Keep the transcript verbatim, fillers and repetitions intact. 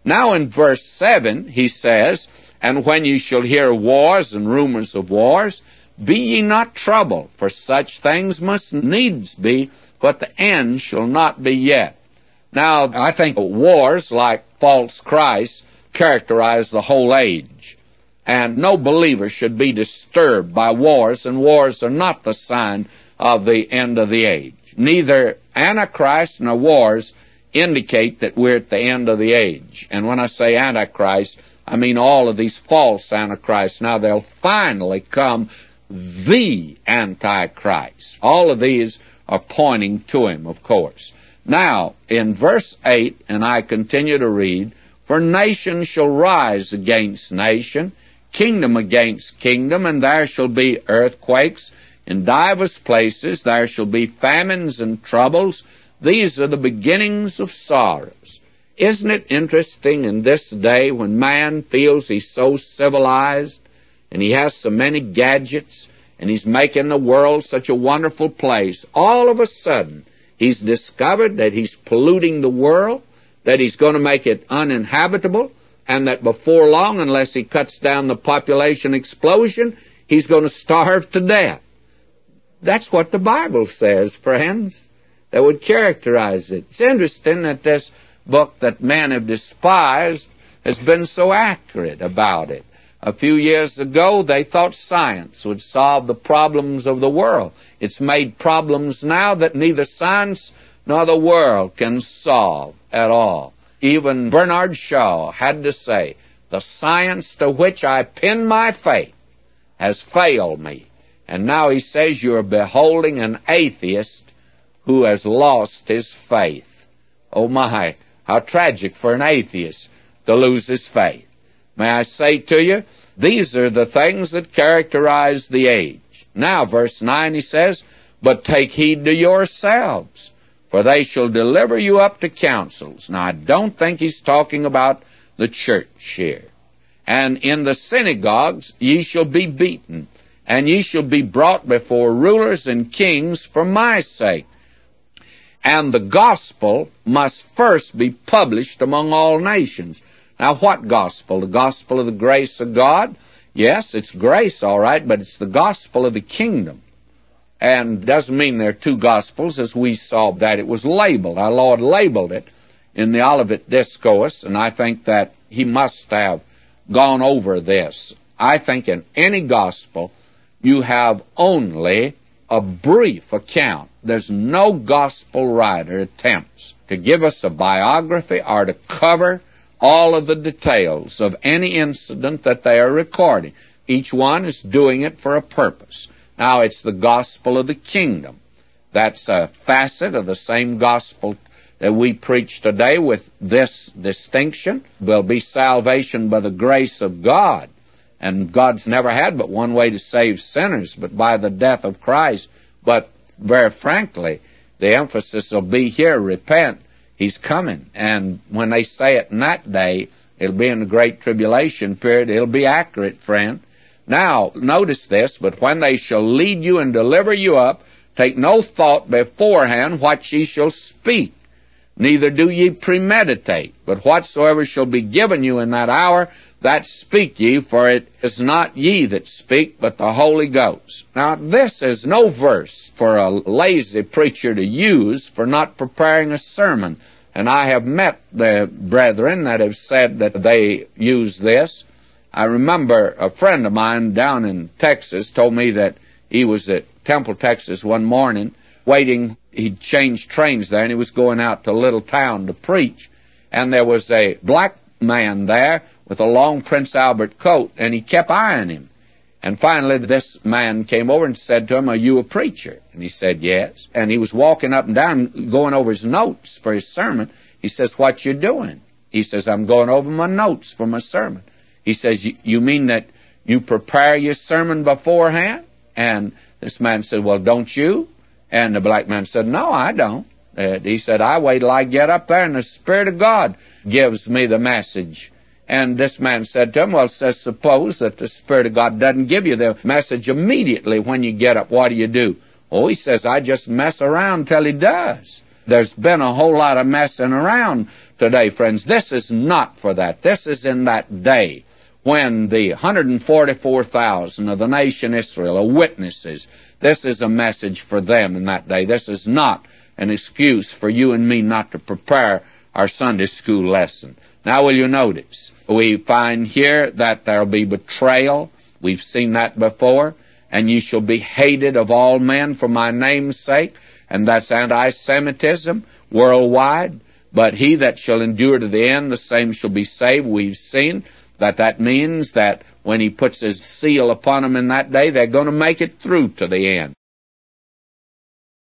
Now in verse seven, he says, "And when ye shall hear wars and rumors of wars, be ye not troubled, for such things must needs be, but the end shall not be yet." Now, I think wars like false Christs characterize the whole age, and no believer should be disturbed by wars, and wars are not the sign of the end of the age. Neither Antichrist nor wars indicate that we're at the end of the age. And when I say Antichrist, I mean all of these false Antichrists. Now, there'll finally come the Antichrist. All of these are pointing to him, of course. Now, in verse eight, and I continue to read, "For nation shall rise against nation, kingdom against kingdom, and there shall be earthquakes in divers places, there shall be famines and troubles. These are the beginnings of sorrows." Isn't it interesting in this day when man feels he's so civilized and he has so many gadgets and he's making the world such a wonderful place, all of a sudden he's discovered that he's polluting the world, that he's going to make it uninhabitable, and that before long, unless he cuts down the population explosion, he's going to starve to death. That's what the Bible says, friends. That would characterize it. It's interesting that this book that men have despised has been so accurate about it. A few years ago, they thought science would solve the problems of the world. It's made problems now that neither science nor the world can solve at all. Even Bernard Shaw had to say, "The science to which I pin my faith has failed me." And now he says you're beholding an atheist who has lost his faith. Oh my, how tragic for an atheist to lose his faith. May I say to you, these are the things that characterize the age. Now, verse nine, he says, "But take heed to yourselves, for they shall deliver you up to councils." Now, I don't think he's talking about the church here. "And in the synagogues ye shall be beaten, and ye shall be brought before rulers and kings for my sake. And the gospel must first be published among all nations." Now, what gospel? The gospel of the grace of God? Yes, it's grace, all right, but it's the gospel of the kingdom. And doesn't mean there are two gospels, as we saw that it was labeled. Our Lord labeled it in the Olivet Discourse, and I think that he must have gone over this. I think in any gospel, you have only a brief account. There's no gospel writer attempts to give us a biography or to cover all of the details of any incident that they are recording. Each one is doing it for a purpose. Now, it's the gospel of the kingdom. That's a facet of the same gospel that we preach today, with this distinction. Will be salvation by the grace of God. And God's never had but one way to save sinners, but by the death of Christ. But very frankly, the emphasis will be here, repent, he's coming. And when they say it in that day, it'll be in the Great Tribulation period. It'll be accurate, friend. Now, notice this, "But when they shall lead you and deliver you up, take no thought beforehand what ye shall speak, neither do ye premeditate. But whatsoever shall be given you in that hour, that speak ye, for it is not ye that speak, but the Holy Ghost." Now, this is no verse for a lazy preacher to use for not preparing a sermon. And I have met the brethren that have said that they use this. I remember a friend of mine down in Texas told me that he was at Temple, Texas one morning, waiting. He'd changed trains there, and he was going out to a little town to preach. And there was a black man there with a long Prince Albert coat, and he kept eyeing him. And finally, this man came over and said to him, "Are you a preacher?" And he said, "Yes." And he was walking up and down, going over his notes for his sermon. He says, "What you doing?" He says, "I'm going over my notes for my sermon." He says, "You mean that you prepare your sermon beforehand?" And this man said, "Well, don't you?" And the black man said, "No, I don't." Uh, he said, "I wait till I get up there and the Spirit of God gives me the message." And this man said to him, "Well, says, suppose that the Spirit of God doesn't give you the message immediately when you get up. What do you do?" "Oh," he says, "I just mess around till he does." There's been a whole lot of messing around today, friends. This is not for that. This is in that day when the one hundred forty-four thousand of the nation Israel are witnesses. This is a message for them in that day. This is not an excuse for you and me not to prepare our Sunday school lesson. Now, will you notice? We find here that there will be betrayal. We've seen that before. And you shall be hated of all men for my name's sake. And that's anti-Semitism worldwide. But he that shall endure to the end, the same shall be saved. We've seen that that means that when he puts his seal upon them in that day, they're going to make it through to the end.